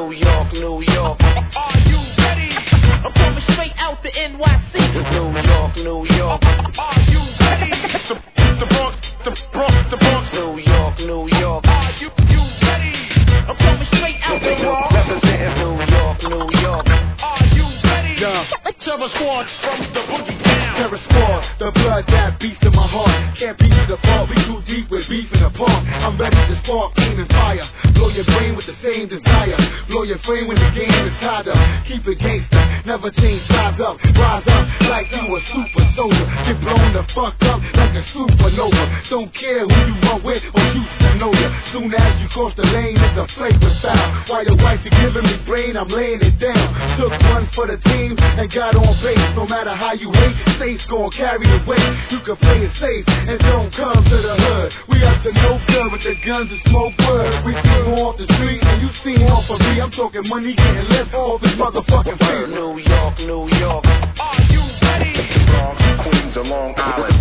New York, New York. Are you ready? I'm coming straight out the NYC. New York, New York. Are you ready? The Bronx, the Bronx, the Bronx. New York, New York. Are you ready? I'm coming straight out the Bronx. Representing New York, New York. Are you ready? Terror Squad from the boogie down. Terror Squad, the blood that beats in my heart. Can't beat it apart, we too deep with beef in the park. I'm ready to spark, aim and fire. Blow your brain with the same desire. Blow your frame when the game is tied up. Keep it gangster, never change, rise up like you a super soldier. Get blown the fuck up like a supernova. Don't care who you run with or used to know ya. Soon as you cross the lane, it's a flavor style. While your wife is giving me brain, I'm laying it down. Took one for the team and got on base. No matter how you hate, state's gon' carry the weight. You can play it safe and don't come to the hood. We up to no good with the guns and smoke wood. We seen off the street and you seen off of me. I'm talking money getting left off this motherfucking face. New York, New York. Are you ready? Bronx, Queens, or Long Island.